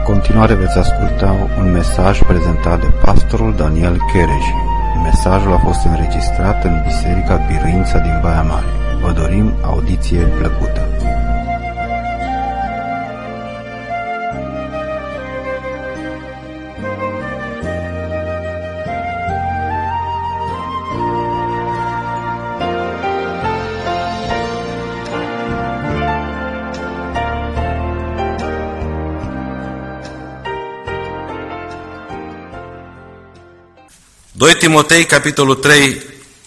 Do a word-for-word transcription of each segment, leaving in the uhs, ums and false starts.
continuare veți asculta un mesaj prezentat de pastorul Daniel Chereș. Mesajul a fost înregistrat în Biserica Biruința din Baia Mare. Vă dorim audiție plăcută. doi Timotei, capitolul trei.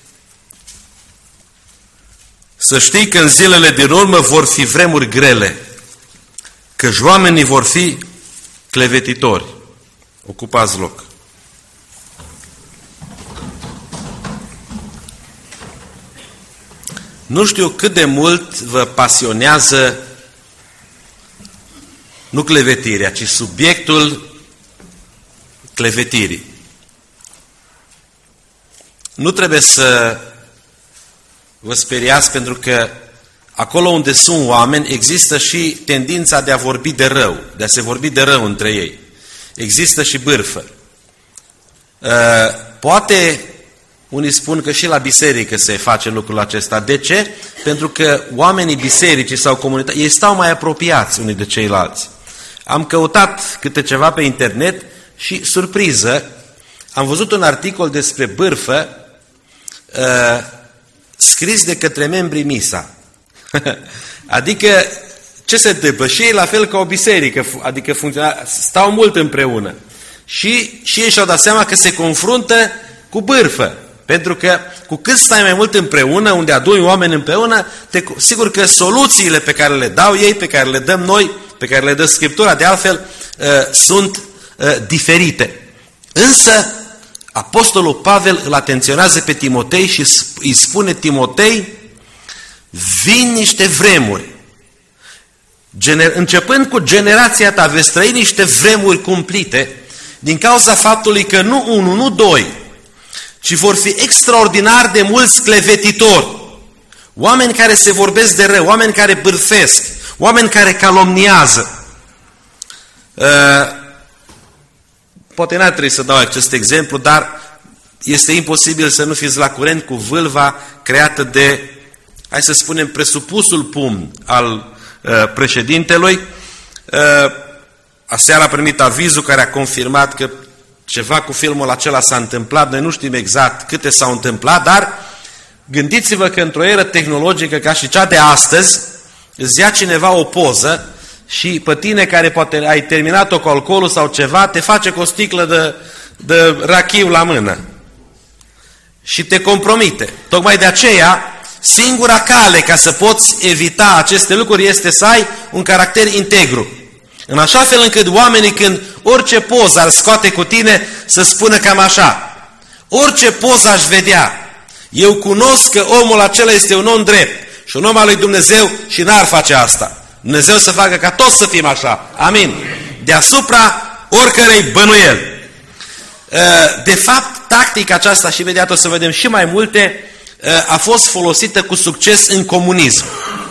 Să știi că în zilele din urmă vor fi vremuri grele, căci oamenii vor fi clevetitori. Ocupați loc. Nu știu cât de mult vă pasionează nu clevetirea, ci subiectul clevetirii. Nu trebuie să vă speriați, pentru că acolo unde sunt oameni există și tendința de a vorbi de rău, de a se vorbi de rău între ei. Există și bârfă. Poate unii spun că și la biserică se face lucrul acesta. De ce? Pentru că oamenii bisericii sau comunității, ei stau mai apropiați unii de ceilalți. Am căutat câte ceva pe internet și, surpriză, am văzut un articol despre bârfă Uh, scris de către membrii Misa. Adică, ce se întâmplă? Și ei la fel ca o biserică, adică stau mult împreună. Și, și ei și-au dat seama că se confruntă cu bârfă. Pentru că cu cât stai mai mult împreună, unde aduni oameni împreună, te, sigur că soluțiile pe care le dau ei, pe care le dăm noi, pe care le dă Scriptura, de altfel, uh, sunt uh, diferite. Însă, Apostolul Pavel îl atenționează pe Timotei și îi spune: Timotei, vin niște vremuri. Gener- începând cu generația ta, veți trăi niște vremuri cumplite din cauza faptului că nu unul, nu doi, ci vor fi extraordinar de mulți clevetitori. Oameni care se vorbesc de rău, oameni care bârfesc, oameni care calomniază. Uh, Poate n-ar trebui să dau acest exemplu, dar este imposibil să nu fiți la curent cu vâlva creată de, hai să spunem, presupusul pumn al uh, președintelui. Uh, aseară a primit avizul care a confirmat că ceva cu filmul acela s-a întâmplat. Noi nu știm exact câte s-au întâmplat, dar gândiți-vă că într-o eră tehnologică ca și cea de astăzi, îți ia cineva o poză și pe tine, care poate ai terminat-o cu alcoolul sau ceva, te face cu o sticlă de, de rachiu la mână și te compromite. Tocmai de aceea, singura cale ca să poți evita aceste lucruri este să ai un caracter integru. În așa fel încât oamenii, când orice poză ar scoate cu tine, să spună cam așa: orice poză aș vedea, eu cunosc că omul acela este un om drept și un om al lui Dumnezeu și n-ar face asta. Dumnezeu să facă ca toți să fim așa. Amin. Deasupra oricărei bănuieli. De fapt, tactica aceasta, și imediat o să vedem și mai multe, a fost folosită cu succes în comunism.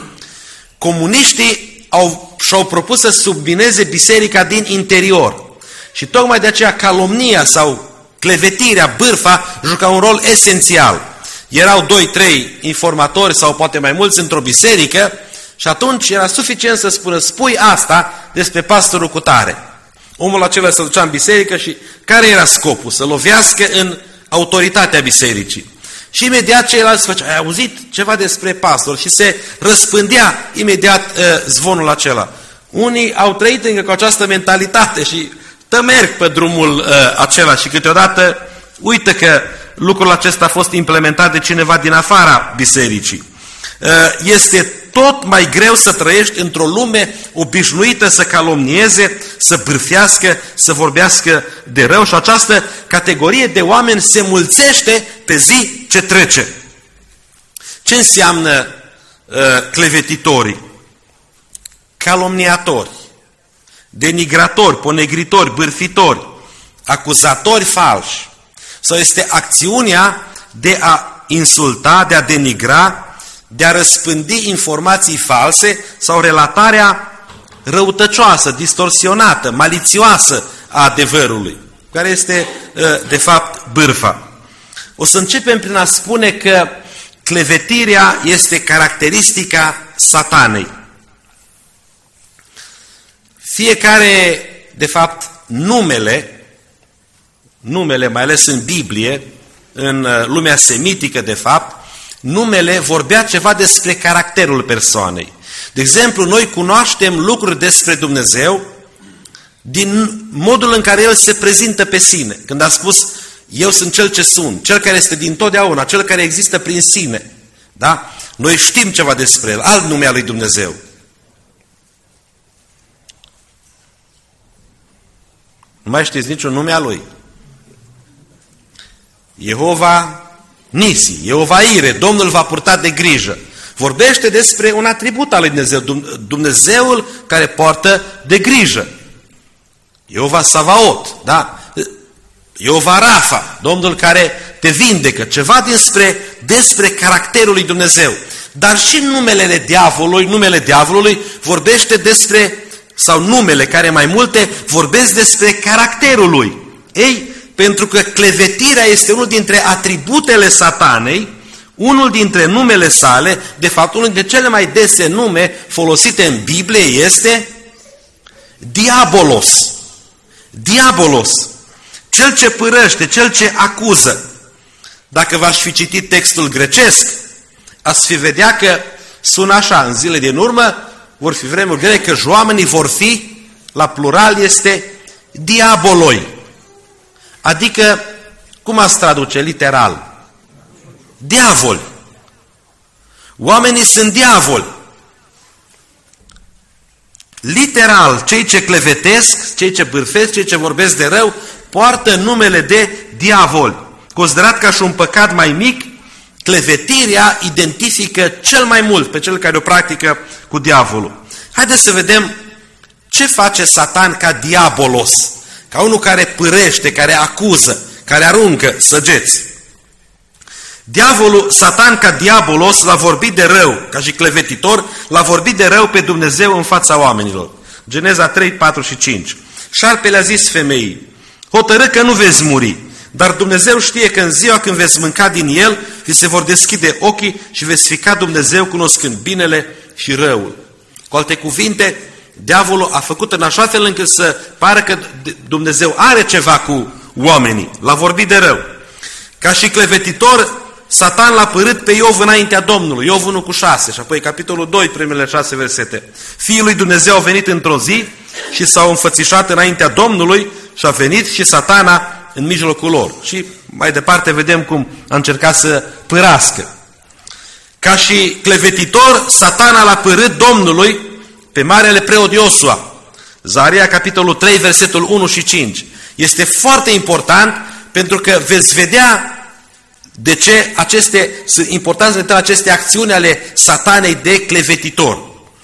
Comuniștii au, și-au propus să submineze biserica din interior. Și tocmai de aceea calomnia sau clevetirea, bârfa, juca un rol esențial. Erau doi, trei informatori sau poate mai mulți într-o biserică și atunci era suficient să spună: spui asta despre pastorul cutare. Omul acela se ducea în biserică și care era scopul? Să lovească în autoritatea bisericii. Și imediat ceilalți făceau: ai auzit ceva despre pastor? Și se răspândea imediat uh, zvonul acela. Unii au trăit încă cu această mentalitate și tă merg pe drumul uh, acela și câteodată uită că lucrul acesta a fost implementat de cineva din afara bisericii. Uh, este tot mai greu să trăiești într-o lume obișnuită să calomnieze, să bârfească, să vorbească de rău, și această categorie de oameni se mulțește pe zi ce trece. Ce înseamnă uh, clevetitorii? Calomniatori, denigratori, ponegritori, bârfitori, acuzatori falși. Sau este acțiunea de a insulta, de a denigra, de a răspândi informații false sau relatarea răutăcioasă, distorsionată, malițioasă a adevărului, care este, de fapt, bârfa. O să începem prin a spune că clevetirea este caracteristica Satanei. Fiecare, de fapt, numele, numele, mai ales în Biblie, în lumea semitică, de fapt, numele vorbea ceva despre caracterul persoanei. De exemplu, noi cunoaștem lucruri despre Dumnezeu din modul în care El se prezintă pe sine. Când a spus, eu sunt cel ce sunt, cel care este dintotdeauna, cel care există prin sine. Da? Noi știm ceva despre El, alt nume al lui Dumnezeu. Nu mai știți niciun nume al Lui. Jehova Nisi, Jehova Ire, Domnul va purta de grijă. Vorbește despre un atribut al lui Dumnezeu, Dumnezeul care poartă de grijă. Jehova Savaot, da? Jehova Rafa, Domnul care te vindecă, ceva despre, despre caracterul lui Dumnezeu. Dar și numele diavolului, numele diavolului vorbește despre, sau numele care mai multe vorbesc despre caracterul lui. Ei, pentru că clevetirea este unul dintre atributele Satanei, unul dintre numele sale, de fapt unul dintre cele mai dese nume folosite în Biblie este Diabolos. Diabolos. Cel ce părăște, cel ce acuză. Dacă v-aș fi citit textul grecesc, ați fi vedea că sună așa, în zile din urmă, vor fi vremuri grele, că oamenii vor fi, la plural este diaboloi. Adică, cum ați traduce literal? Diavoli. Oamenii sunt diavoli. Literal, cei ce clevetesc, cei ce bârfesc, cei ce vorbesc de rău, poartă numele de diavoli. Considerat ca și un păcat mai mic, clevetirea identifică cel mai mult pe cel care o practică cu diavolul. Haideți să vedem ce face Satan ca diabolos, ca unul care pârește, care acuză, care aruncă săgeți. Diavolul, Satan ca diabolos l-a vorbit de rău, ca și clevetitor, l-a vorbit de rău pe Dumnezeu în fața oamenilor. Geneza trei, patru și cinci. Șarpele a zis femeii, hotărâ că nu veți muri, dar Dumnezeu știe că în ziua când veți mânca din el, vi se vor deschide ochii și veți fi ca Dumnezeu cunoscând binele și răul. Cu alte cuvinte, diavolul a făcut în așa fel încât să pară că Dumnezeu are ceva cu oamenii. L-a vorbit de rău. Ca și clevetitor, Satan l-a părât pe Iov înaintea Domnului. Iov unu cu șase și apoi capitolul doi, primele șase versete. Fiul lui Dumnezeu a venit într-o zi și s-au înfățișat înaintea Domnului și a venit și Satana în mijlocul lor. Și mai departe vedem cum a încercat să părască. Ca și clevetitor, Satana l-a părât Domnului pe marele preot Iosua. Zaharia, capitolul trei, versetul unu și cinci. Este foarte important pentru că veți vedea de ce aceste, sunt importante de aceste acțiuni ale Satanei de clevetitor.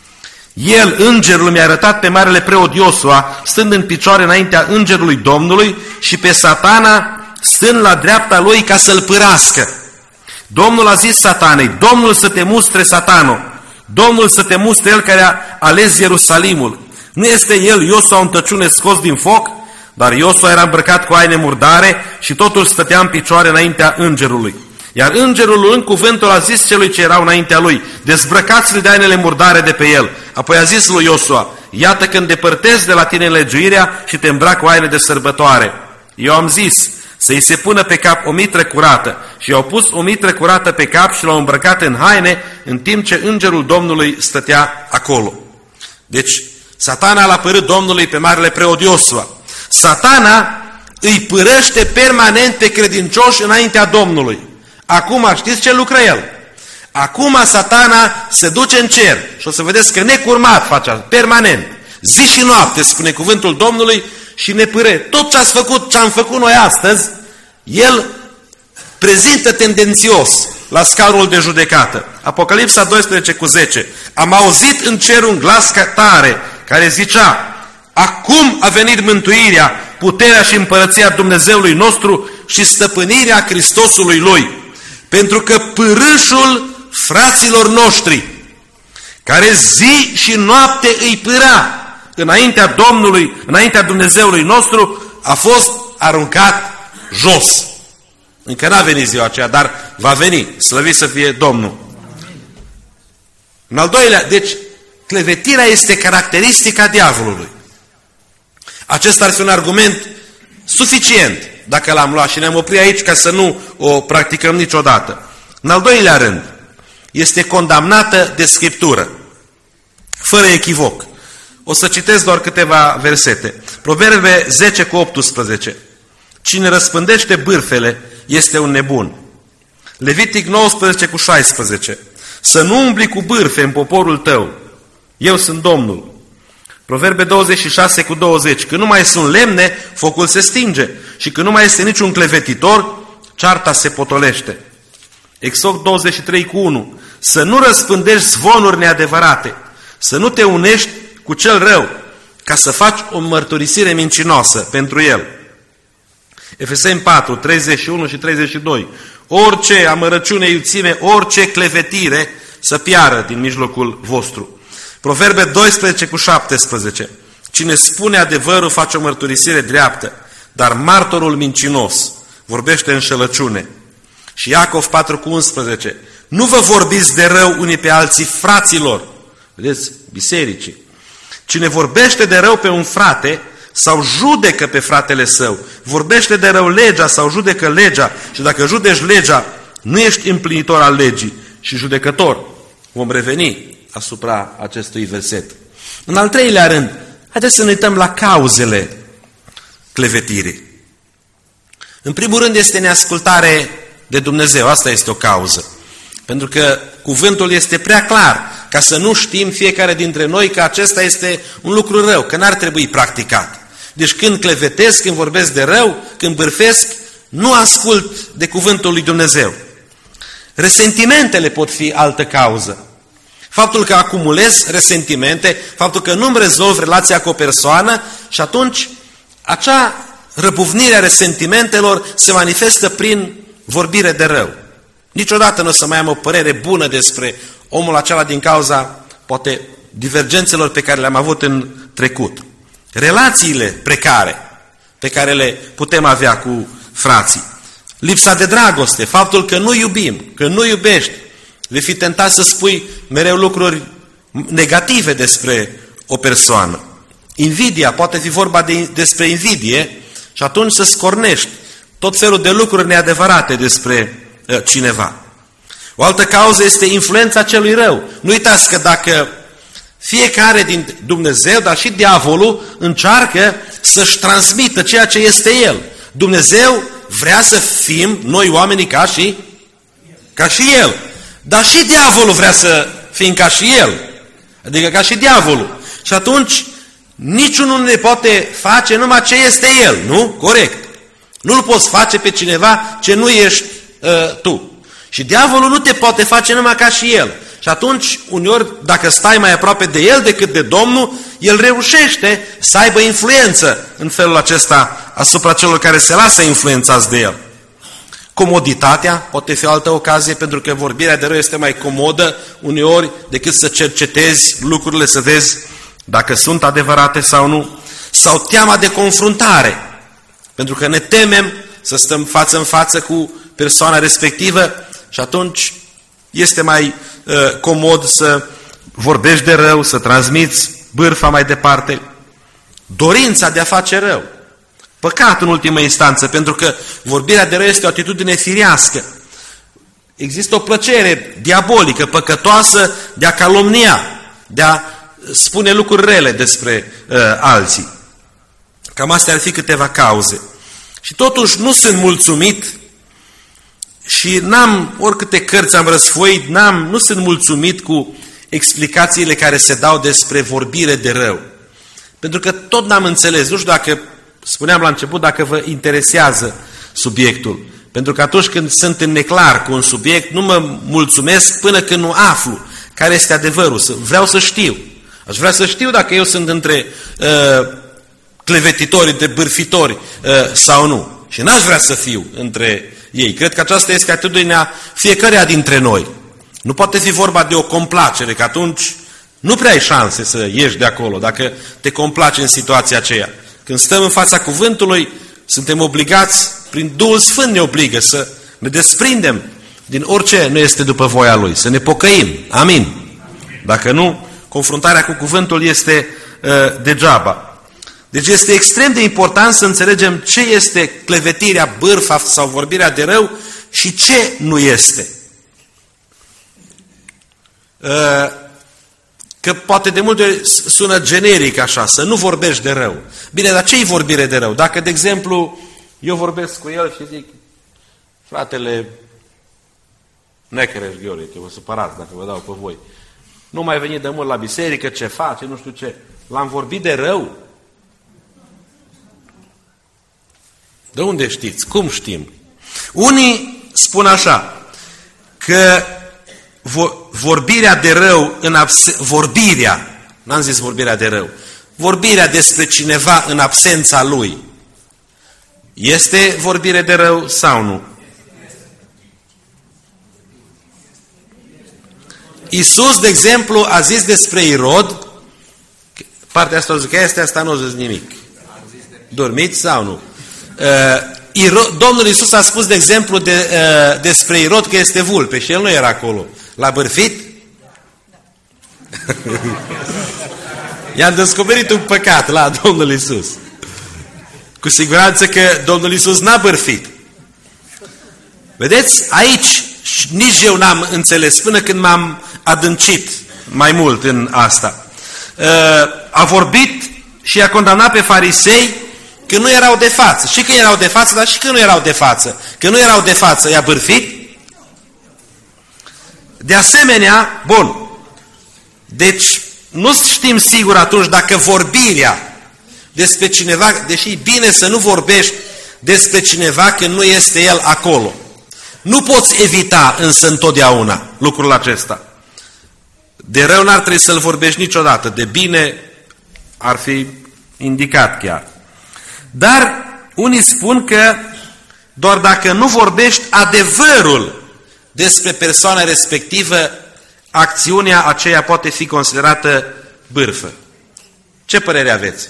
El, îngerul, mi-a arătat pe marele preot Iosua, stând în picioare înaintea îngerului Domnului și pe Satana stând la dreapta lui ca să-l pârască. Domnul a zis Satanei, Domnul să te mustre, Satano, Domnul să te mustre, el care a ales Ierusalimul. Nu este el, Iosua, un tăciune scos din foc? Dar Iosua era îmbrăcat cu haine murdare și totul stătea în picioare înaintea îngerului. Iar îngerul luând cuvântul a zis celui ce erau înaintea lui, dezbrăcați-l de hainele murdare de pe el. Apoi a zis lui Iosua, iată că îndepărtezi de la tine legiuirea și te îmbrac cu haine de sărbătoare. Eu am zis, să-i se pună pe cap o mitră curată. Și i-au pus o mitră curată pe cap și l-au îmbrăcat în haine, în timp ce îngerul Domnului stătea acolo. Deci, Satana l-a părât Domnului pe marele preot Iosua. Satana îi pârăște permanent pe credincioși înaintea Domnului. Acum știți ce lucră el? Acum Satana se duce în cer și o să vedeți că necurmat face permanent. Zi și noapte, spune cuvântul Domnului, și ne pâre. Tot ce ați făcut, ce am făcut noi astăzi, el prezintă tendențios la scaunul de judecată. Apocalipsa doisprezece cu zece. Am auzit în cer un glas tare care zicea, acum a venit mântuirea, puterea și împărăția Dumnezeului nostru și stăpânirea Hristosului Lui. Pentru că pârâșul fraților noștri, care zi și noapte îi pâra, înaintea Domnului, înaintea Dumnezeului nostru, a fost aruncat jos. Încă n-a venit ziua aceea, dar va veni, slăvit să fie Domnul. În al doilea, deci, clevetirea este caracteristica diavolului. Acesta ar fi un argument suficient dacă l-am luat și ne-am oprit aici ca să nu o practicăm niciodată. În al doilea rând, este condamnată de Scriptură, fără echivoc. O să citesc doar câteva versete. Proverbe zece cu optsprezece. Cine răspândește bârfele este un nebun. Levitic nouăsprezece cu șaisprezece. Să nu umbli cu bârfe în poporul tău. Eu sunt Domnul. Proverbe douăzeci și șase cu douăzeci. Când nu mai sunt lemne, focul se stinge. Și când nu mai este niciun clevetitor, cearta se potolește. Exod douăzeci și trei cu unu. Să nu răspândești zvonuri neadevărate. Să nu te unești cu cel rău, ca să faci o mărturisire mincinoasă pentru el. Efeseni patru, treizeci și unu și treizeci și doi. Orice amărăciune, iuțime, orice clevetire să piară din mijlocul vostru. Proverbe doisprezece cu șaptesprezece. Cine spune adevărul face o mărturisire dreaptă, dar martorul mincinos vorbește înșelăciune. Și Iacov patru cu unsprezece. Nu vă vorbiți de rău unii pe alții, fraților. Vedeți? Bisericii. Cine vorbește de rău pe un frate sau judecă pe fratele său, vorbește de rău legea sau judecă legea, și dacă judeci legea, nu ești împlinitor al legii și judecător. Vom reveni asupra acestui verset. În al treilea rând, haideți să ne uităm la cauzele clevetirii. În primul rând este neascultare de Dumnezeu, asta este o cauză. Pentru că cuvântul este prea clar ca să nu știm fiecare dintre noi că acesta este un lucru rău, că n-ar trebui practicat. Deci când clevetesc, când vorbesc de rău, când bârfesc, nu ascult de cuvântul lui Dumnezeu. Resentimentele pot fi altă cauză. Faptul că acumulez resentimente, faptul că nu-mi rezolv relația cu o persoană și atunci acea răbufnire a resentimentelor se manifestă prin vorbire de rău. Niciodată nu o să mai am o părere bună despre omul acela din cauza, poate, divergențelor pe care le-am avut în trecut. Relațiile precare pe care le putem avea cu frații. Lipsa de dragoste, faptul că nu iubim, că nu iubești. Vei fi tentat să spui mereu lucruri negative despre o persoană. Invidia, poate fi vorba de, despre invidie și atunci să scornești tot felul de lucruri neadevărate despre uh, cineva. O altă cauză este influența celui rău. Nu uitați că dacă fiecare din Dumnezeu, dar și diavolul, încearcă să-și transmită ceea ce este el. Dumnezeu vrea să fim noi oamenii ca și, ca și el. Dar și diavolul vrea să fim ca și el. Adică ca și diavolul. Și atunci niciunul nu ne poate face numai ce este el, nu? Corect. Nu-l poți face pe cineva ce nu ești uh, tu. Și diavolul nu te poate face numai ca și el. Și atunci, uneori, dacă stai mai aproape de el decât de Domnul, el reușește să aibă influență în felul acesta asupra celor care se lasă influențați de el. Comoditatea poate fi o altă ocazie, pentru că vorbirea de rău este mai comodă uneori decât să cercetezi lucrurile, să vezi dacă sunt adevărate sau nu. Sau teama de confruntare, pentru că ne temem să stăm față în față cu persoana respectivă și atunci este mai uh, comod să vorbești de rău, să transmiți bârfa mai departe. Dorința de a face rău. Păcat în ultimă instanță, pentru că vorbirea de rău este o atitudine firească. Există o plăcere diabolică, păcătoasă, de a calomnia, de a spune lucruri rele despre uh, alții. Cam astea ar fi câteva cauze. Și totuși nu sunt mulțumit și n-am, oricâte cărți am răsfoit, n-am, nu sunt mulțumit cu explicațiile care se dau despre vorbire de rău. Pentru că tot n-am înțeles, nu știu dacă, spuneam la început, dacă vă interesează subiectul. Pentru că atunci când sunt în neclar cu un subiect, nu mă mulțumesc până când nu aflu care este adevărul. Vreau să știu. Aș vrea să știu dacă eu sunt între uh, clevetitori, între bârfitori uh, sau nu. Și n-aș vrea să fiu între ei. Cred că aceasta este atitudinea fiecăruia dintre noi. Nu poate fi vorba de o complacere, că atunci Nu prea ai șanse să ieși de acolo dacă te complaci în situația aceea. Când stăm în fața cuvântului, suntem obligați, prin Duhul Sfânt ne obligă să ne desprindem din orice nu este după voia Lui, să ne pocăim. Amin. Dacă nu, confruntarea cu cuvântul este uh, degeaba. Deci este extrem de important să înțelegem ce este clevetirea, bârfa sau vorbirea de rău și ce nu este. Uh, Că poate de multe ori sună generic așa, să nu vorbești de rău. Bine, dar ce-i vorbire de rău? Dacă, de exemplu, eu vorbesc cu el și zic, fratele Nechereș Gheorghe, că vă supărați dacă vă dau pe voi, nu mai veni de mult la biserică, ce face, nu știu ce. L-am vorbit de rău? De unde știți? Cum știm? Unii spun așa, că vorbirea de rău în absen... vorbirea, n-am zis vorbirea de rău, vorbirea despre cineva în absența lui, este vorbire de rău sau nu? Iisus, de exemplu, a zis despre Irod, partea asta o zic, este asta nu o zis nimic. Dormiți sau nu? Uh, Domnul Iisus a spus, de exemplu, de, uh, despre Irod că este vulpe și el nu era acolo. L-a bârfit? I-am descoperit un păcat la Domnul Iisus. Cu siguranță că Domnul Iisus n-a bârfit. Vedeți? Aici nici eu n-am înțeles până când m-am adâncit mai mult în asta. Uh, a vorbit și a condamnat pe farisei că nu erau de față. Și că erau de față, dar și că nu erau de față. Că nu erau de față, i-a bârfit? De asemenea, bun, deci nu știm sigur atunci dacă vorbirea despre cineva, deși e bine să nu vorbești despre cineva când nu este el acolo. Nu poți evita însă întotdeauna lucrul acesta. De rău n-ar trebui să-l vorbești niciodată, de bine ar fi indicat chiar. Dar unii spun că doar dacă nu vorbești adevărul despre persoana respectivă, acțiunea aceea poate fi considerată bârfă. Ce părere aveți?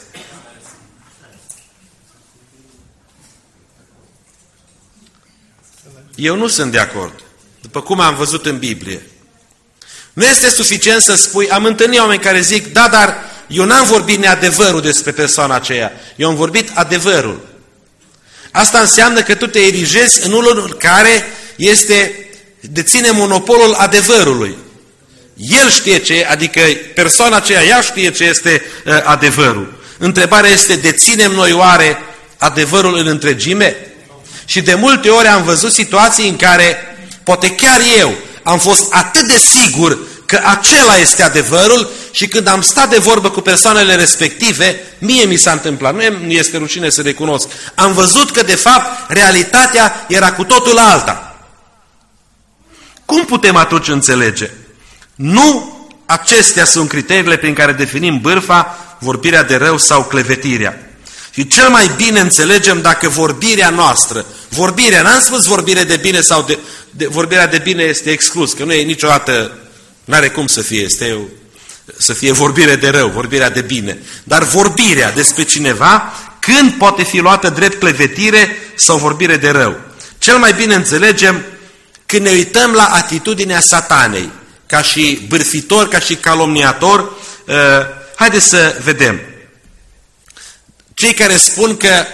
Eu nu sunt de acord, după cum am văzut în Biblie. Nu este suficient să spui, am întâlnit oameni care zic, da, dar eu n-am vorbit neadevărul despre persoana aceea, eu am vorbit adevărul. Asta înseamnă că tu te erigezi în unul care este, deține monopolul adevărului. El știe ce, adică persoana aceea, ea știe ce este uh, adevărul. Întrebarea este, deținem noi oare adevărul în întregime? Și de multe ori am văzut situații în care, poate chiar eu, am fost atât de sigur că acela este adevărul și când am stat de vorbă cu persoanele respective, mie mi s-a întâmplat, nu este rușine să recunosc, am văzut că de fapt realitatea era cu totul alta. Cum putem atunci înțelege? Nu acestea sunt criteriile prin care definim bârfa, vorbirea de rău sau clevetirea. Și cel mai bine înțelegem dacă vorbirea noastră, vorbirea, n-am spus vorbire de bine sau de, de, vorbirea de bine este exclus, că nu e niciodată, n-are cum să fie, este o, să fie vorbire de rău, vorbirea de bine. Dar vorbirea despre cineva, când poate fi luată drept clevetire sau vorbire de rău? Cel mai bine înțelegem când ne uităm la atitudinea satanei, ca și bârfitor, ca și calomniator. Uh, haideți să vedem. Cei care spun că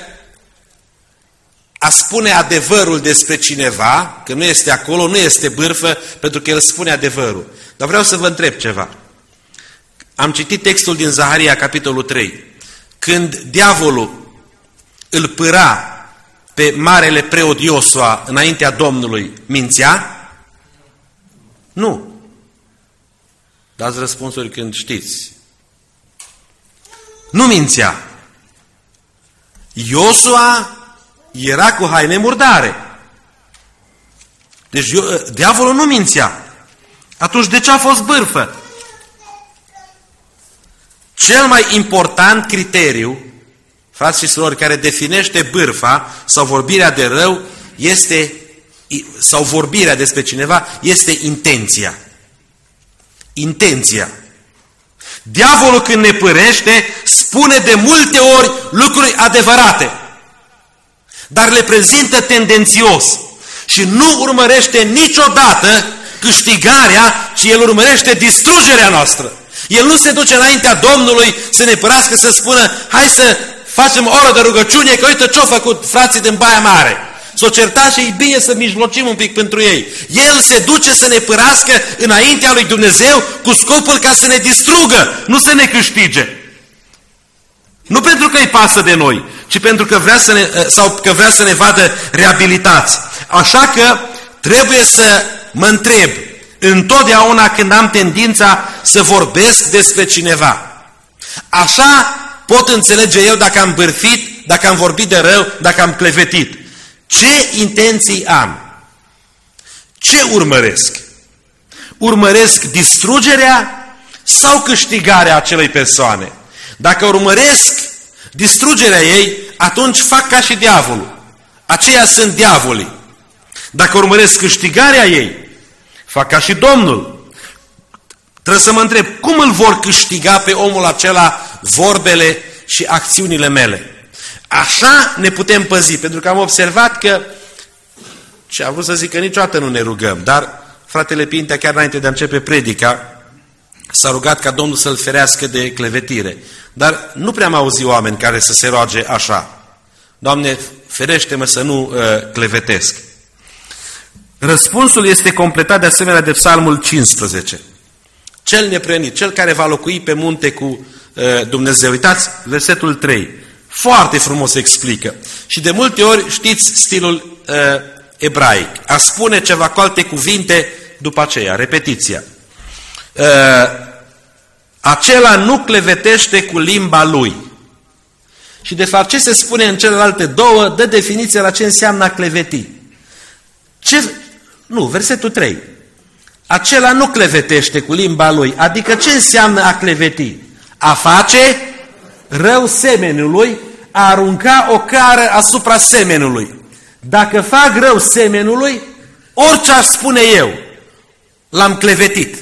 a spune adevărul despre cineva, că nu este acolo, nu este bârfă, pentru că el spune adevărul. Dar vreau să vă întreb ceva. Am citit textul din Zaharia, capitolul trei. Când diavolul îl pâra pe marele preot Iosua înaintea Domnului, mințea? Nu. Dați răspunsuri când știți. Nu mințea. Iosua era cu haine murdare. Deci diavolul nu mințea. Atunci de ce a fost bârfă? Cel mai important criteriu, frați și surori, care definește bârfa sau vorbirea de rău este, sau vorbirea despre cineva, este intenția. Intenția. Diavolul când ne pârește, spune de multe ori lucruri adevărate, dar le prezintă tendențios și nu urmărește niciodată câștigarea, ci el urmărește distrugerea noastră. El nu se duce înaintea Domnului să ne părască, să spună, hai să facem o oră de rugăciune, că uite ce-au făcut frații din Baia Mare. S-o certa și e bine să mijlocim un pic pentru ei. El se duce să ne părască înaintea lui Dumnezeu cu scopul ca să ne distrugă, nu să ne câștige. Nu pentru că îi pasă de noi, ci pentru că vrea să ne, sau că vrea să ne vadă reabilitați. Așa că trebuie să mă întreb întotdeauna când am tendința să vorbesc despre cineva. Așa pot înțelege eu dacă am bârfit, dacă am vorbit de rău, dacă am clevetit. Ce intenții am? Ce urmăresc? Urmăresc distrugerea sau câștigarea acelei persoane? Dacă urmăresc distrugerea ei, atunci fac ca și diavolul. Aceia sunt diavolii. Dacă urmăresc câștigarea ei, fac ca și Domnul. Trebuie să mă întreb, cum îl vor câștiga pe omul acela vorbele și acțiunile mele? Așa ne putem păzi, pentru că am observat că, și am vrut să zic că niciodată nu ne rugăm, dar fratele Pintea, chiar înainte de a începe predica, s-a rugat ca Domnul să-l ferească de clevetire. Dar nu prea am auzit oameni care să se roage așa. Doamne, ferește-mă să nu uh, clevetesc. Răspunsul este completat de asemenea de Psalmul cincisprezece. Cel neprănit, cel care va locui pe munte cu uh, Dumnezeu. Uitați, versetul trei. Foarte frumos explică. Și de multe ori știți stilul uh, ebraic. A spune ceva cu alte cuvinte după aceea, repetiția. Uh, acela nu clevetește cu limba lui. Și de fapt ce se spune în celelalte două dă definiția la ce înseamnă a cleveti. Ce? Nu, versetul trei. Acela nu clevetește cu limba lui. Adică ce înseamnă a cleveti? A face rău semenului, a arunca o cară asupra semenului. Dacă fac rău semenului, orice aș spune eu, l-am clevetit.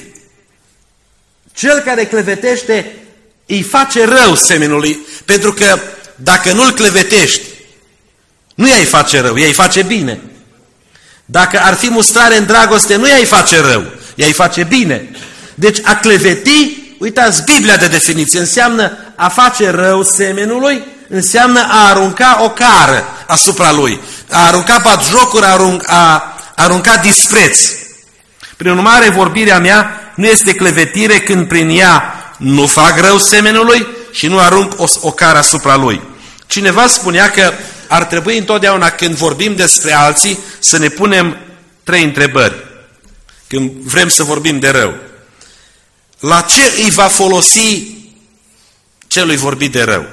Cel care clevetește îi face rău semenului, pentru că dacă nu-l clevetești, nu i-ai face rău, i-ai face bine. Dacă ar fi mustrare în dragoste, nu i-ai face rău, i-ai face bine. Deci a cleveti, uitați, Biblia de definiție, înseamnă a face rău semenului, înseamnă a arunca o cară asupra lui, a arunca batjocuri, a arunca, a arunca dispreț. Prin urmare, vorbirea mea nu este clevetire când prin ea nu fac rău semenului și nu arunc o, o cară asupra lui. Cineva spunea că ar trebui întotdeauna când vorbim despre alții să ne punem trei întrebări. Când vrem să vorbim de rău. La ce îi va folosi celui vorbit de rău?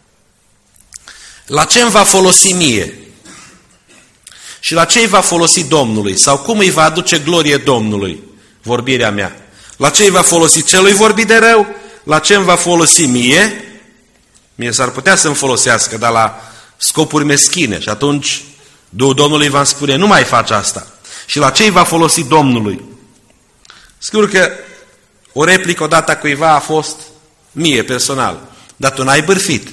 La ce îmi va folosi mie? Și la ce îi va folosi Domnului? Sau cum îi va aduce glorie Domnului vorbirea mea? La ce îi va folosi celui vorbit de rău? La ce îmi va folosi mie? Mie s-ar putea să-mi folosească, dar la scopuri meschine. Și atunci Duhul Domnului va spune, nu mai faci asta. Și la ce îi va folosi Domnului? Sigur că o replică odată a cuiva a fost mie personal. Dar tu n-ai bârfit.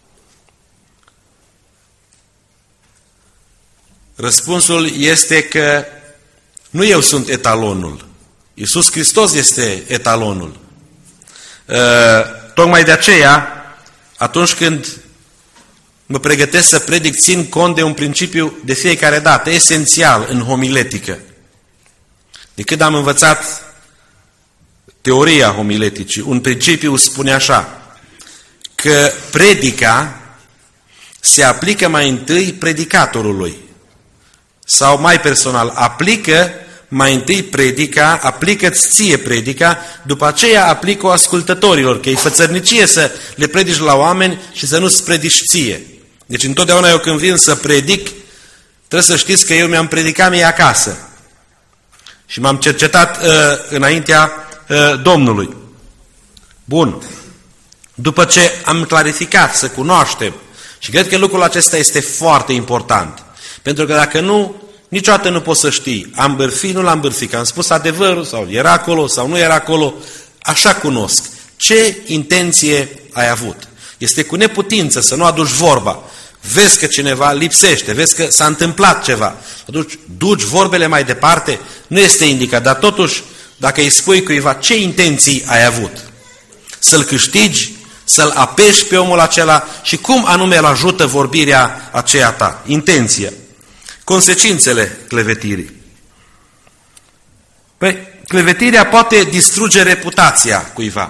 Răspunsul este că nu eu sunt etalonul. Iisus Hristos este etalonul. Uh, tocmai de aceea, atunci când mă pregătesc să predic, țin cont de un principiu de fiecare dată, esențial în homiletică. De când am învățat teoria homileticii, un principiu spune așa, că predica se aplică mai întâi predicatorului. Sau mai personal, aplică mai întâi predica, aplică-ți ție predica, după aceea aplică-o ascultătorilor, că e fățărnicie să le predici la oameni și să nu-ți predici ție. Deci întotdeauna eu când vin să predic, trebuie să știți că eu mi-am predicat mie acasă. Și m-am cercetat uh, înaintea uh, Domnului. Bun. După ce am clarificat, să cunoaștem, și cred că lucrul acesta este foarte important, pentru că dacă nu, niciodată nu poți să știi, am bârfit, nu l-am bârfit, că am spus adevărul, sau era acolo, sau nu era acolo, așa cunosc. Ce intenție ai avut? Este cu neputință să nu aduci vorba. Vezi că cineva lipsește, vezi că s-a întâmplat ceva. Atunci duci vorbele mai departe, nu este indicat, dar totuși, dacă îi spui cuiva ce intenții ai avut, să-l câștigi, să-l apeși pe omul acela și cum anume îl ajută vorbirea aceea ta, intenția. Consecințele clevetirii. Păi, clevetirea poate distruge reputația cuiva,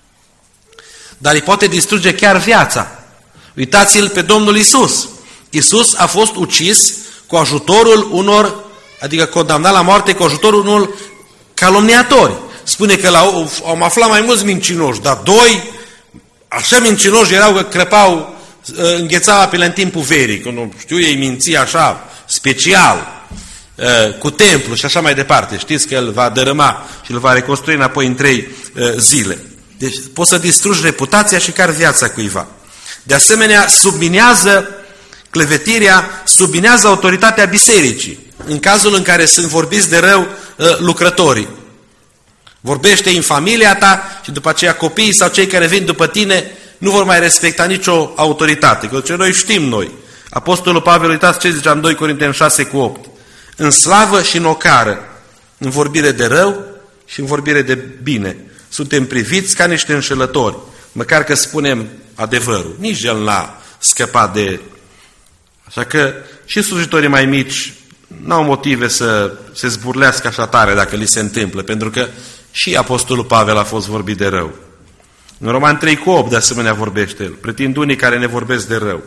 dar îi poate distruge chiar viața. Uitați-l pe Domnul Iisus. Iisus a fost ucis cu ajutorul unor, adică condamnat la moarte cu ajutorul unor calomniatori. Spune că l-au, au aflat mai mulți mincinoși, dar doi, așa mincinoși erau că crăpau, înghețau apele în timpul verii, că nu știu, ei minți așa, special, cu templu și așa mai departe. Știți că îl va dărâma și îl va reconstrui înapoi în trei zile. Deci poți să distrugi reputația și chiar viața cuiva. De asemenea, subminează clevetirea, subminează autoritatea bisericii. În cazul în care sunt vorbiți de rău lucrătorii. Vorbește în familia ta și după aceea copiii sau cei care vin după tine nu vor mai respecta nicio autoritate. Că ce noi știm noi. Apostolul Pavel, uitați ce zicea în doi Corinteni șase cu opt. În slavă și în ocară, în vorbire de rău și în vorbire de bine. Suntem priviți ca niște înșelători, măcar că spunem adevărul. Nici el n-a scăpat de... Așa că și slujitorii mai mici n-au motive să se zburlească așa tare dacă li se întâmplă, pentru că și Apostolul Pavel a fost vorbit de rău. În Roman trei cu opt de asemenea vorbește el. Pretind unii care ne vorbesc de rău.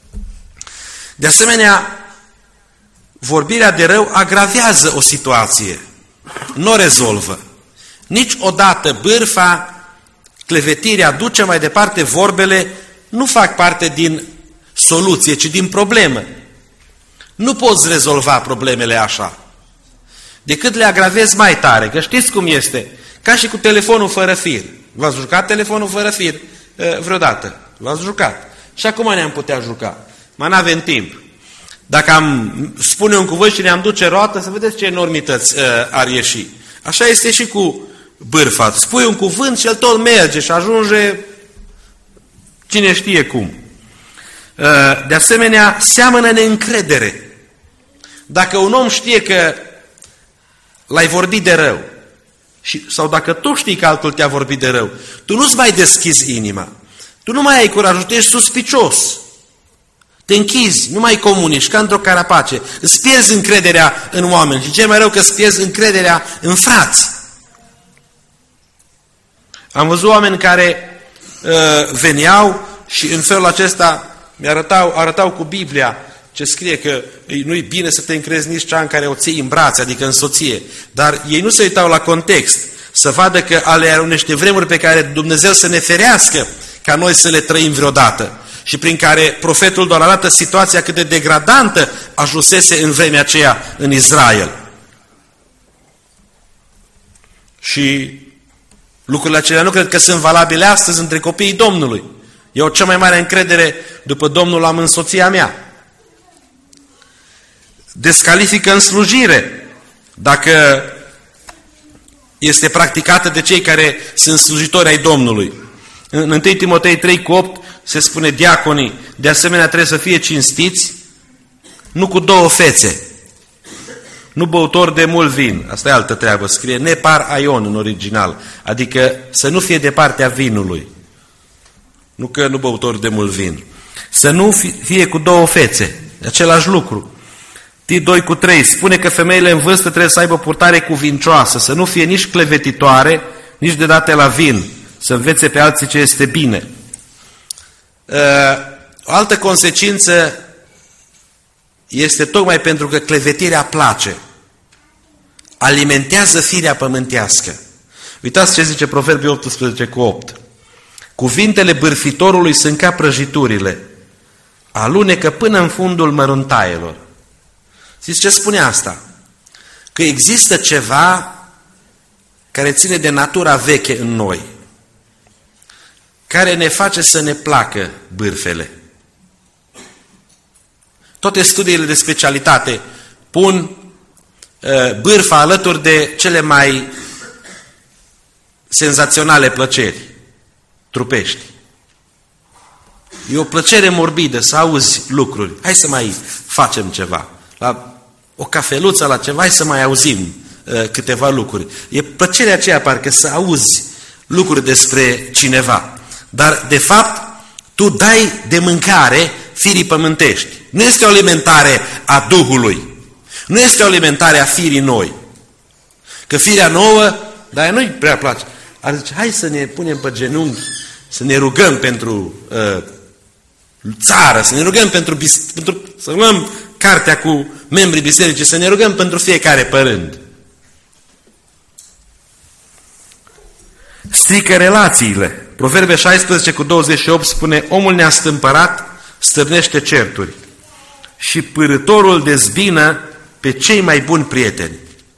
De asemenea, vorbirea de rău agravează o situație. Nu o rezolvă. Niciodată bârfa, clevetirea, duce mai departe vorbele, nu fac parte din soluție, ci din problemă. Nu poți rezolva problemele așa, decât le agravezi mai tare. Că știți cum este? Ca și cu telefonul fără fir. V-ați jucat telefonul fără fir vreodată? V-ați jucat. Și acum ne-am putea juca. Mai n-avem timp. Dacă am spune un cuvânt și ne-am duce roată, să vedeți ce enormități ar ieși. Așa este și cu bârfa. Spui un cuvânt și el tot merge și ajunge cine știe cum. De asemenea, seamănă neîncredere. Dacă un om știe că l-ai vorbit de rău, și, sau dacă tu știi că altul te-a vorbit de rău, tu nu-ți mai deschizi inima. Tu nu mai ai curajul, tu ești suspicios. Te închizi, nu mai comunici, ca într-o carapace. Îți pierzi încrederea în oameni și cel mai rău că îți pierzi încrederea în frați. Am văzut oameni care uh, veneau și în felul acesta mi-arătau arătau cu Biblia ce scrie că nu-i bine să te încrezi nici cea în care o ții în brațe, adică în soție. Dar ei nu se uitau la context, să vadă că ale erau niște vremuri pe care Dumnezeu să ne ferească ca noi să le trăim vreodată. Și prin care profetul doar arată situația cât de degradantă ajunsese în vremea aceea în Israel. Și lucrurile acelea nu cred că sunt valabile astăzi între copiii Domnului. Eu cea mai mare încredere după Domnul am în soția mea. Descalifică în slujire dacă este practicată de cei care sunt slujitori ai Domnului. În întâi Timotei trei cu opt se spune diaconii, de asemenea trebuie să fie cinstiți, nu cu două fețe, nu băutori de mult vin, asta e altă treabă, scrie nepar aion în original, adică să nu fie de partea vinului, nu că nu băutori de mult vin, să nu fie cu două fețe, același lucru. Tit doi cu trei spune că femeile în vârstă trebuie să aibă purtare cuvincioasă, să nu fie nici clevetitoare, nici de date la vin, să învețe pe alții ce este bine. O altă consecință este tocmai pentru că clevetirea place. Alimentează firea pământească. Uitați ce zice Proverbii optsprezece cu opt. Cuvintele bârfitorului sunt ca prăjiturile, alunecă până în fundul măruntaielor. Știți ce spune asta? Că există ceva care ține de natura veche în noi, care ne face să ne placă bârfele. Toate studiile de specialitate pun uh, bârfa alături de cele mai senzaționale plăceri. trupești. E o plăcere morbidă să auzi lucruri. Hai să mai facem ceva. La o cafeluță, la ceva, hai să mai auzim uh, câteva lucruri. E plăcerea aceea parcă să auzi lucruri despre cineva. Dar, de fapt, tu dai de mâncare firii pământești. Nu este o alimentare a Duhului. Nu este o alimentare a firii noi. Că firea nouă, dar nu-i prea place. Ar zice, hai să ne punem pe genunchi, să ne rugăm pentru uh, țară, să ne rugăm pentru, pentru să luăm cartea cu membrii bisericii, să ne rugăm pentru fiecare părând. Strică relațiile. Proverbe șaisprezece cu douăzeci și opt spune, omul neastâmpărat stârnește certuri și pârâtorul dezbină pe cei mai buni prieteni.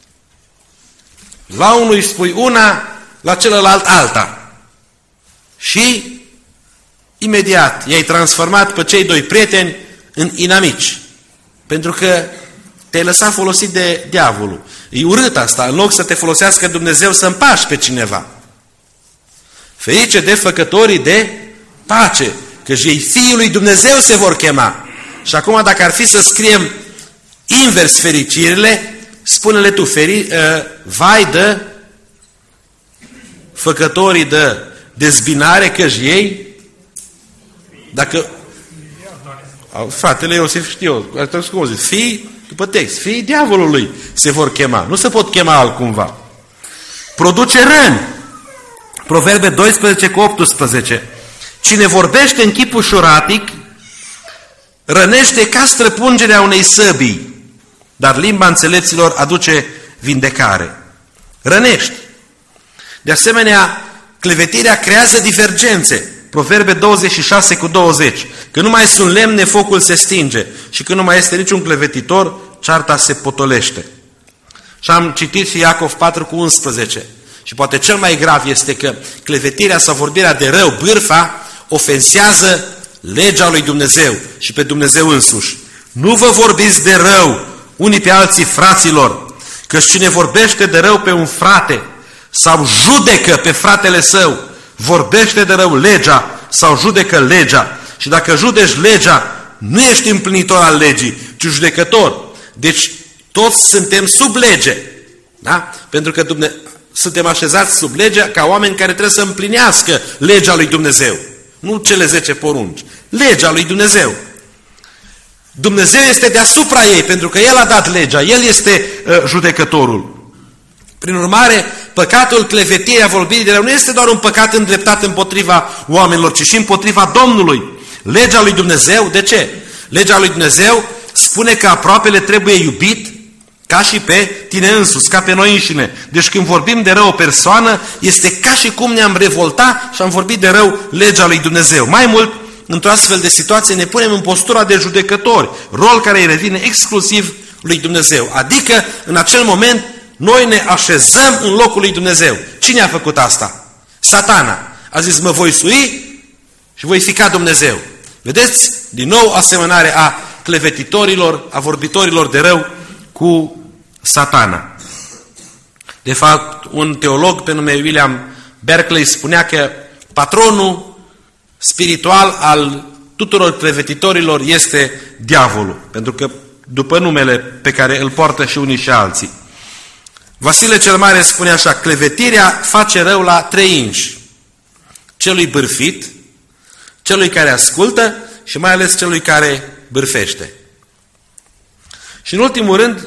La unul îi spui una, la celălalt alta. Și imediat i-ai transformat pe cei doi prieteni în inamici. Pentru că te-ai lăsat folosit de diavolul. E urât asta, în loc să te folosească Dumnezeu să împași pe cineva. Ferice de făcătorii de pace, că ei Fiul lui Dumnezeu se vor chema. Și acum dacă ar fi să scriem invers fericirile, spune-le tu, feri, uh, vai de făcătorii de dezbinare, că ei, dacă fratele Iosif știu, cum zic, fii, după text, fii diavolului se vor chema, nu se pot chema altcumva. Produce răni. Proverbe doisprezece cu optsprezece. Cine vorbește în chip ușuratic, rănește ca străpungerea unei săbii, dar limba înțelepților aduce vindecare. Rănești. De asemenea, clevetirea creează divergențe. Proverbe douăzeci și șase cu douăzeci. Că nu mai sunt lemne, focul se stinge. Și când nu mai este niciun clevetitor, cearta se potolește. Și am citit și Iacov patru cu unsprezece. Și poate cel mai grav este că clevetirea sau vorbirea de rău, bârfa, ofensează legea lui Dumnezeu și pe Dumnezeu însuși. Nu vă vorbiți de rău unii pe alții, fraților, că cine vorbește de rău pe un frate sau judecă pe fratele său, vorbește de rău legea sau judecă legea. Și dacă judeci legea, nu ești împlinitor al legii, ci judecător. Deci toți suntem sub lege. Da? Pentru că Dumne... suntem așezați sub legea ca oameni care trebuie să împlinească legea lui Dumnezeu. Nu cele zece porunci. Legea lui Dumnezeu. Dumnezeu este deasupra ei, pentru că El a dat legea. El este uh, judecătorul. Prin urmare, păcatul clevetirii, a vorbirii de rău, nu este doar un păcat îndreptat împotriva oamenilor, ci și împotriva Domnului. Legea lui Dumnezeu, de ce? Legea lui Dumnezeu spune că aproapele trebuie iubit ca și pe tine însuți, ca pe noi înșine. Deci când vorbim de rău o persoană, este ca și cum ne-am revoltat și am vorbit de rău legea lui Dumnezeu. Mai mult, într-o astfel de situație ne punem în postura de judecători, rol care îi revine exclusiv lui Dumnezeu. Adică, în acel moment, noi ne așezăm în locul lui Dumnezeu. Cine a făcut asta? Satana. A zis, mă voi sui și voi fi ca Dumnezeu. Vedeți? Din nou asemănare a clevetitorilor, a vorbitorilor de rău cu Satana. De fapt, un teolog pe nume William Berkeley spunea că patronul spiritual al tuturor clevetitorilor este diavolul, pentru că după numele pe care îl poartă și unii și alții. Vasile cel Mare spune așa, clevetirea face rău la trei inși. Celui bârfit, celui care ascultă și mai ales celui care bârfește. Și în ultimul rând,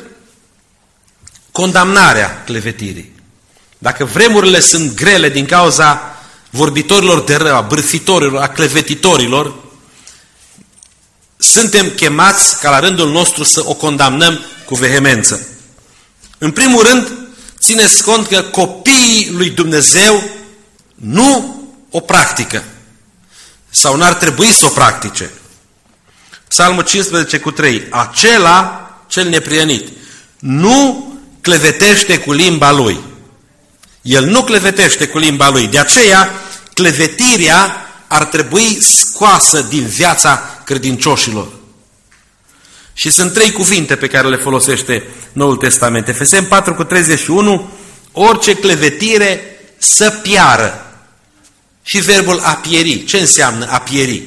condamnarea clevetirii. Dacă vremurile sunt grele din cauza vorbitorilor de rău, a bârfitorilor, a clevetitorilor, suntem chemați ca la rândul nostru să o condamnăm cu vehemență. În primul rând, țineți cont că copiii lui Dumnezeu nu o practică sau n-ar trebui să o practice. Psalmul cincisprezece cu trei. Acela cel neprihănit nu clevetește cu limba lui. El nu clevetește cu limba lui. De aceea, clevetirea ar trebui scoasă din viața credincioșilor. Și sunt trei cuvinte pe care le folosește Noul Testament. Efeseni patru cu treizeci și unu, orice clevetire să piară. Și verbul a pieri. Ce înseamnă a pieri?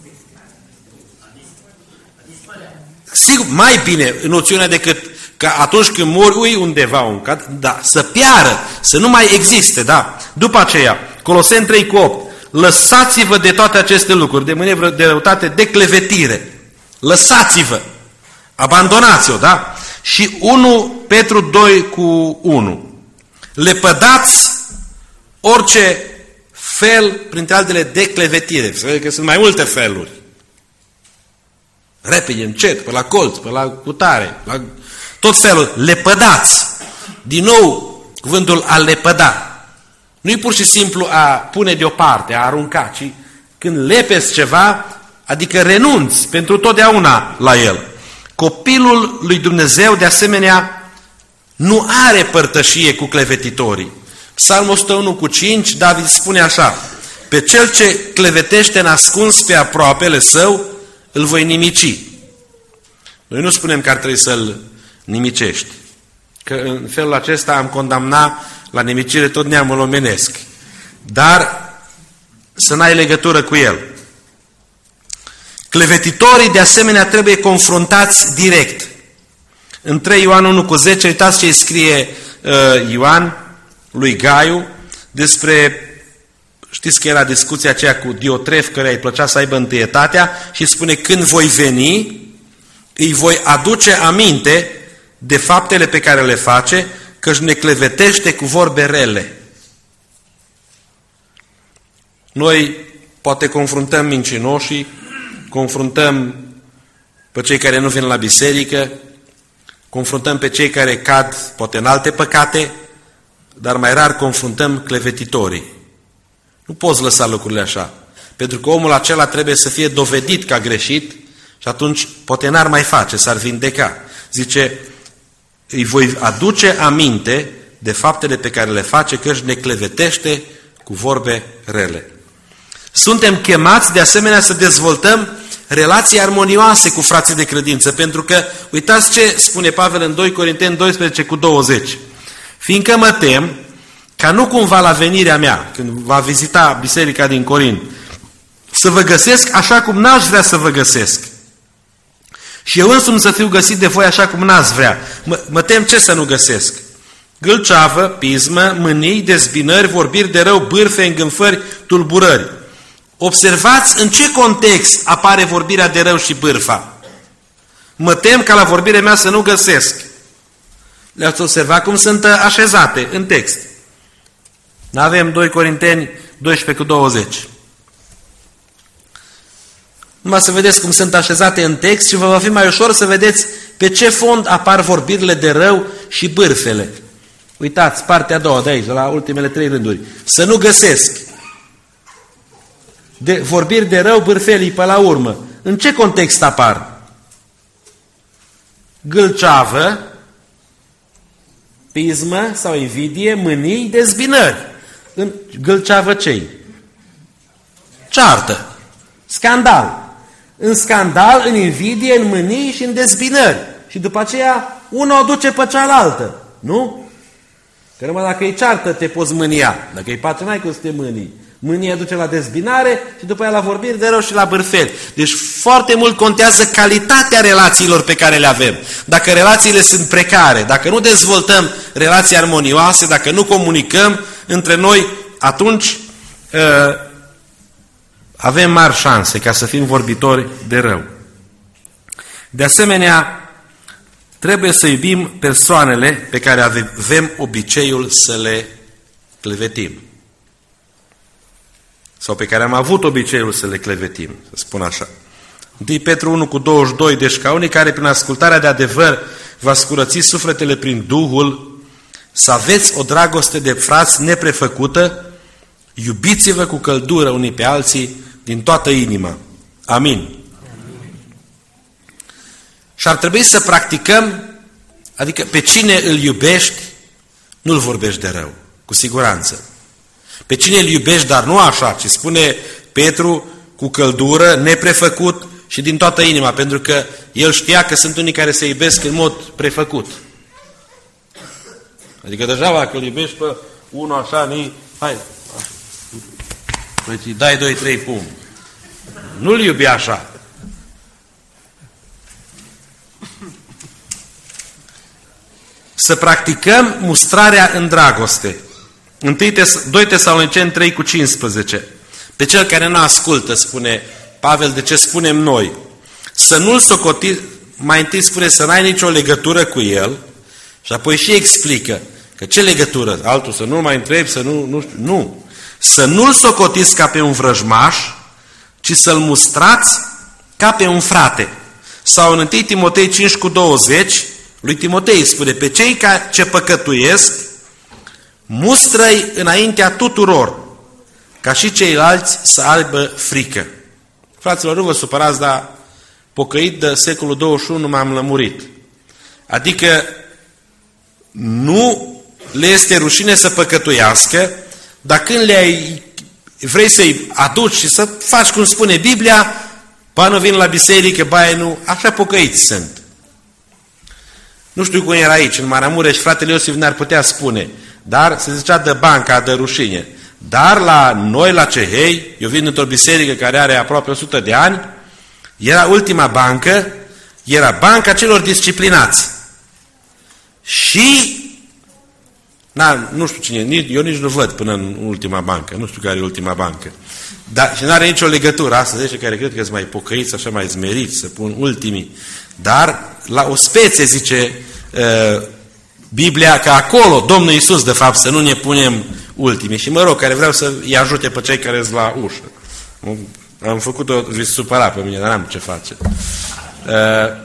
Sigur, mai bine noțiunea decât că atunci când mori, ui undeva un cad, da, să piară, să nu mai existe, da. După aceea, Coloseni trei cu opt, lăsați-vă de toate aceste lucruri, de mânie, de răutate, de clevetire. Lăsați-vă, abandonați-o, da? Și unu Petru doi cu unu, lepădați orice fel, printre altele, de clevetire. Că sunt mai multe feluri. Repede, încet, pe la colț, pe la cutare, la tot felul. Lepădați. Din nou, cuvântul a lepăda. Nu-i pur și simplu a pune deoparte, a arunca, ci când lepezi ceva, adică renunți pentru totdeauna la el. Copilul lui Dumnezeu, de asemenea, nu are părtășie cu clevetitorii. Psalmul o sută unu cu cinci, David spune așa, pe cel ce clevetește nascuns pe aproapele său, îl voi nimici. Noi nu spunem că ar trebui să-l nimicești, că în felul acesta am condamnat la nimicire tot neamul omenesc, dar să n-ai legătură cu el. Clevetitorii, de asemenea, trebuie confruntați direct. În trei Ioan unu cu zece, uitați ce îi scrie uh, Ioan lui Gaiu despre, știți că era discuția aceea cu Diotref, care îi plăcea să aibă întâietatea, și spune, când voi veni, îi voi aduce aminte de faptele pe care le face, că își ne clevetește cu vorbe rele. Noi poate confruntăm mincinoșii, confruntăm pe cei care nu vin la biserică, confruntăm pe cei care cad poate în alte păcate, dar mai rar confruntăm clevetitorii. Nu poți lăsa lucrurile așa, pentru că omul acela trebuie să fie dovedit că a greșit și atunci poate n-ar mai face, s-ar vindeca. Zice, îi voi aduce aminte de faptele pe care le face, că își ne clevetește cu vorbe rele. Suntem chemați de asemenea să dezvoltăm relații armonioase cu frații de credință, pentru că, uitați ce spune Pavel în doi Corinteni doisprezece cu douăzeci. Fiindcă mă tem ca nu cumva la venirea mea, când va vizita biserica din Corint, să vă găsesc așa cum n-aș vrea să vă găsesc. Și eu însumi să fiu găsit de voi așa cum n-ați vrea. Mă, mă tem ce să nu găsesc? Gâlceavă, pismă, mânii, dezbinări, vorbiri de rău, bârfe, îngânfări, tulburări. Observați în ce context apare vorbirea de rău și bârfa. Mă tem ca la vorbirea mea să nu găsesc. Le-ați observat cum sunt așezate în text. Avem doi Corinteni doisprezece cu douăzeci. Numai să vedeți cum sunt așezate în text și vă va fi mai ușor să vedeți pe ce fond apar vorbirile de rău și bârfele. Uitați, partea a doua de aici, de la ultimele trei rânduri. Să nu găsesc. De vorbiri de rău, bârfelii pe la urmă. În ce context apar? Gâlceavă, pismă sau invidie, mânii, dezbinări. În gâlceavă ce-i? Ceartă. Scandal. În scandal, în invidie, în mânii și în dezbinări. Și după aceea, una o duce pe cealaltă. Nu? Că numai dacă e ceartă te poți mânia. Dacă e pace, n-ai cum să te mânii. Mânia duce la dezbinare și după aia la vorbiri de rău și la bârfeli. Deci foarte mult contează calitatea relațiilor pe care le avem. Dacă relațiile sunt precare, dacă nu dezvoltăm relații armonioase, dacă nu comunicăm între noi, atunci uh, avem mari șanse ca să fim vorbitori de rău. De asemenea, trebuie să iubim persoanele pe care avem obiceiul să le clevetim. Sau pe care am avut obiceiul să le clevetim, să spun așa. întâi Petru unu cu douăzeci și doi, deci ca unii care prin ascultarea de adevăr v-a scurățit sufletele prin Duhul, să aveți o dragoste de frați neprefăcută, iubiți-vă cu căldură unii pe alții din toată inima. Amin. Amin. Și ar trebui să practicăm, adică pe cine îl iubești, nu-l vorbești de rău, cu siguranță. Pe cine îl iubești, dar nu așa, ci spune Petru cu căldură, neprefăcut și din toată inima, pentru că el știa că sunt unii care se iubesc în mod prefăcut. Adică deja că îl iubești pe unul așa, ni, hai, Păi îi dai doi, trei pumni. Nu-l iubi așa. Să practicăm mustrarea în dragoste. doi Tesaloniceni trei cu cincisprezece. Pe cel care nu ascultă, spune Pavel, de ce spunem noi? Să nu-l socotiți, mai întâi spune să n-ai nicio legătură cu el și apoi și explică că ce legătură? Altul să nu mai întrebi, să nu, nu știu, nu. Să nu-l socotiți ca pe un vrăjmaș, ci să-l mustrați ca pe un frate. Sau în întâi Timotei cinci cu douăzeci, lui Timotei spune, pe cei ce păcătuiesc, mustră-i înaintea tuturor, ca și ceilalți să aibă frică. Fraților, nu vă supărați, dar pocăit de secolul douăzeci și unu m-am lămurit. Adică nu le este rușine să păcătuiască, dar când le-ai, vrei să-i aduci și să faci cum spune Biblia, ba nu vin la biserică, ba nu, așa pocăiți sunt. Nu știu cum era aici, în Maramureș, fratele Iosif ne-ar putea spune, dar se zicea de banca, de rușine. Dar la noi, la Cehei, eu vin într-o biserică care are aproape o sută de ani, era ultima bancă, era banca celor disciplinați. Și, na, nu știu cine, eu nici nu văd până în ultima bancă, nu știu care e ultima bancă. Dar și nu are nicio legătură, asta zice care cred că sunt mai pocăiți, așa mai zmeriți, să pun ultimii. Dar la o spețe, zice uh, Biblia, că acolo Domnul Iisus, de fapt, să nu ne punem ultimii. Și mă rog, care vreau să-i ajute pe cei care sunt la ușă. Am făcut-o, vi se supăra pe mine, dar n-am ce face. Uh,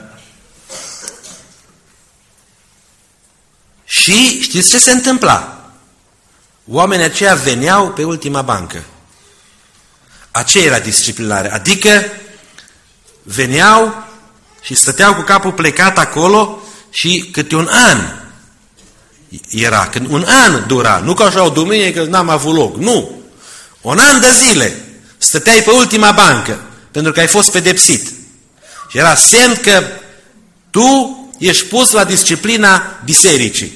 și știți ce se întâmpla? Oamenii aceia veneau pe ultima bancă. Aceea era disciplinare. Adică veneau și stăteau cu capul plecat acolo și câte un an era, când un an dura, nu ca așa o duminică, n-am avut loc, nu. Un an de zile stăteai pe ultima bancă, pentru că ai fost pedepsit. Și era semn că tu ești pus la disciplina bisericii.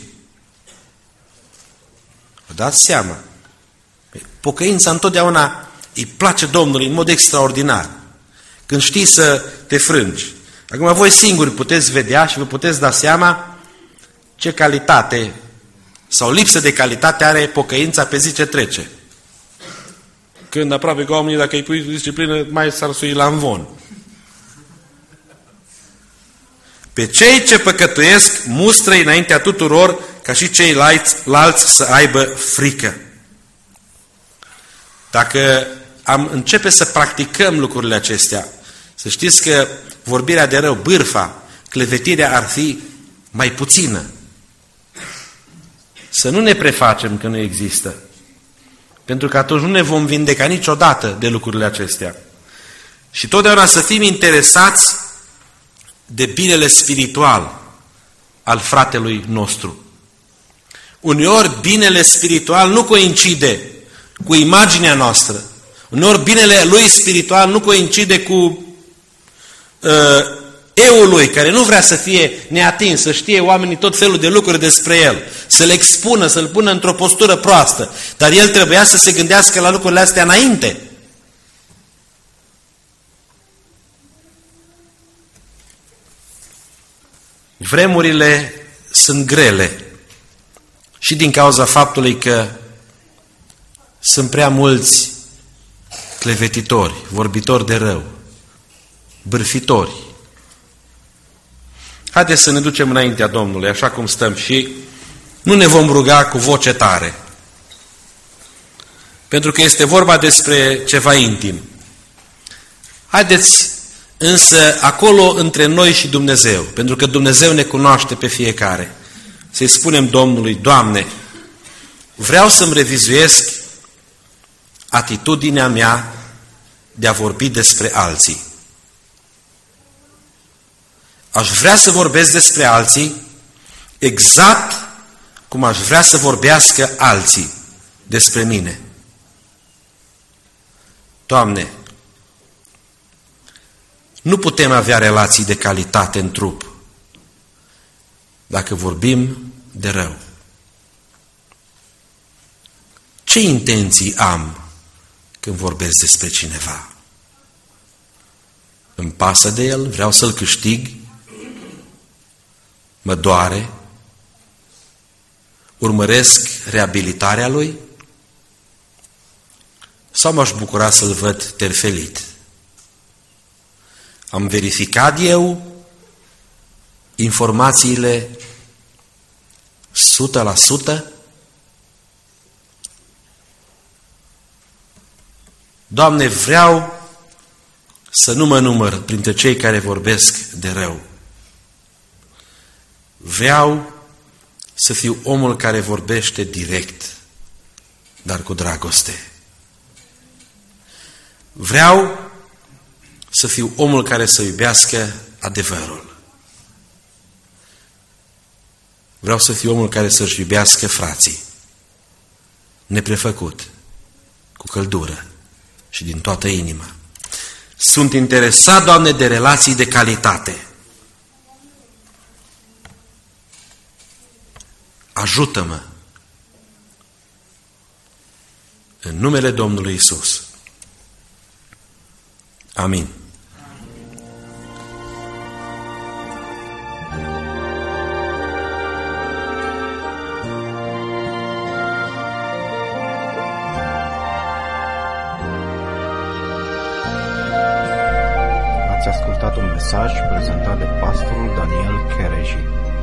Vă dați seama? Pocăința întotdeauna îi place Domnului în mod extraordinar. Când știi să te frângi. Acum voi singuri puteți vedea și vă puteți da seama ce calitate sau lipsă de calitate are pocăința pe zi ce trece. Când aproape că oamenii, dacă îi pui disciplină, mai s-ar sui la învon. Pe cei ce păcătuiesc, mustră-i înaintea tuturor, ca și ceilalți să aibă frică. Dacă am începe să practicăm lucrurile acestea, să știți că vorbirea de rău, bârfa, clevetirea ar fi mai puțină. Să nu ne prefacem că nu există. Pentru că atunci nu ne vom vindeca niciodată de lucrurile acestea. Și totdeauna să fim interesați de binele spiritual al fratelui nostru. Uneori binele spiritual nu coincide cu imaginea noastră. Uneori binele lui spiritual nu coincide cu uh, eul lui, care nu vrea să fie neatins, să știe oamenii tot felul de lucruri despre el, să le expună, să-l pună într-o postură proastă. Dar el trebuia să se gândească la lucrurile astea înainte. Vremurile sunt grele și din cauza faptului că sunt prea mulți clevetitori, vorbitori de rău, bârfitori. Haideți să ne ducem înaintea Domnului, așa cum stăm, și nu ne vom ruga cu voce tare. Pentru că este vorba despre ceva intim. Haideți însă acolo între noi și Dumnezeu, pentru că Dumnezeu ne cunoaște pe fiecare. Să-i spunem Domnului: Doamne, vreau să-mi revizuiesc atitudinea mea de a vorbi despre alții. Aș vrea să vorbesc despre alții exact cum aș vrea să vorbească alții despre mine. Doamne, nu putem avea relații de calitate în trup dacă vorbim de rău. Ce intenții am când vorbesc despre cineva. Îmi pasă de el, vreau să-l câștig, mă doare, urmăresc reabilitarea lui sau m-aș bucura să-l văd terfelit? Am verificat eu informațiile o sută la sută? Doamne, vreau să nu mă număr printre cei care vorbesc de rău. Vreau să fiu omul care vorbește direct, dar cu dragoste. Vreau să fiu omul care să iubească adevărul. Vreau să fiu omul care să-și iubească frații, neprefăcut, cu căldură și din toată inima. Sunt interesat, Doamne, de relații de calitate. Ajută-mă în numele Domnului Iisus. Amin. Ați ascultat un mesaj prezentat de pastorul Daniel Chereji.